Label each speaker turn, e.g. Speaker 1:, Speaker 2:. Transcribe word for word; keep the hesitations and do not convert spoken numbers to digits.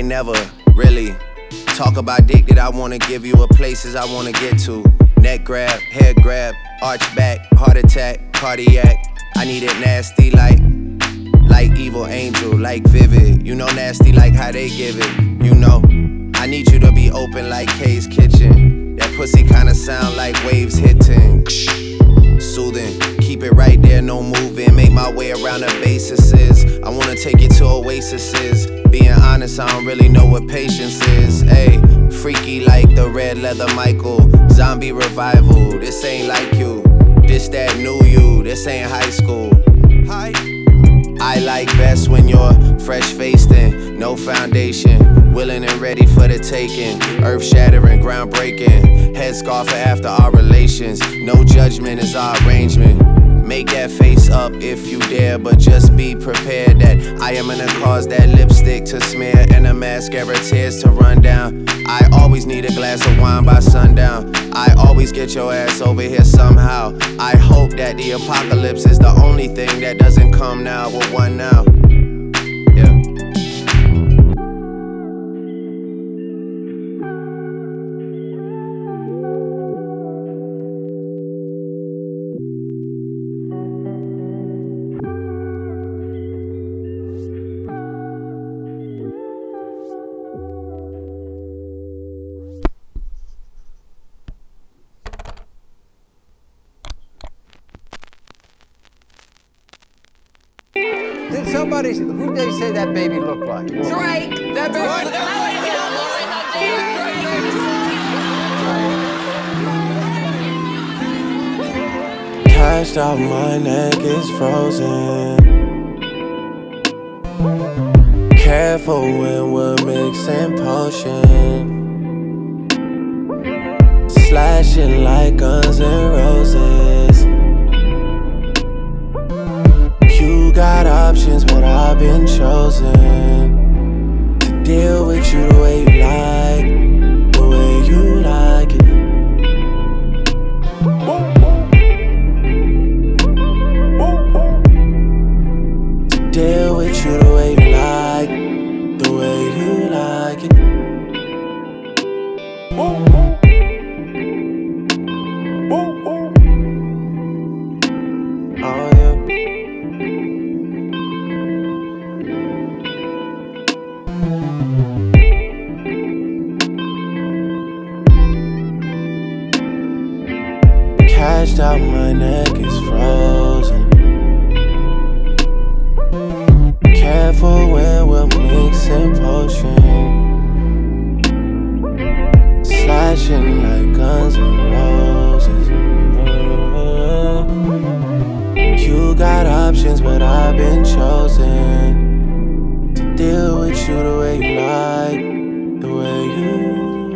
Speaker 1: ain't never really talk about dick that I wanna give you or places I wanna get to. Neck grab, head grab, arch back, heart attack, cardiac. I need it nasty like, like Evil Angel, like Vivid. You know nasty like how they give it, you know. I need you to be open like Kay's Kitchen. That pussy kinda sound like waves hitting. Soothing, keep it right there, no moving. Make my way around the bases. I wanna take you to oases. Being honest, I don't really know what patience is. Ayy, freaky like the red leather Michael. Zombie revival, this ain't like you. This that new you, this ain't high school. Hi. I like best when you're fresh-faced and no foundation. Willing and ready for the taking. Earth-shattering, groundbreaking. Headscarf after our relations. No judgment is our arrangement. Make that face up if you dare, but just be prepared that I am gonna cause that lipstick to smear and the mascara tears to run down. I always need a glass of wine by sundown. I always get your ass over here somehow. I hope that the apocalypse is the only thing that doesn't come now with one now. Yeah.
Speaker 2: Did somebody, who did they say that baby looked like?
Speaker 3: Drake. That baby looked like
Speaker 4: Cashed out, my neck is frozen. Careful when we're mixing potion. Slashing like Guns N' Roses. You got options, but I've been chosen to deal with you the way you like, the way you like it. To deal with you the way you like, the way you like it. Oh yeah. Cashed out, my neck is frozen. Careful when we're mixing potion. Slashing like Guns N' Roses. You got options, but I've been chosen to deal with you the way you like, the way you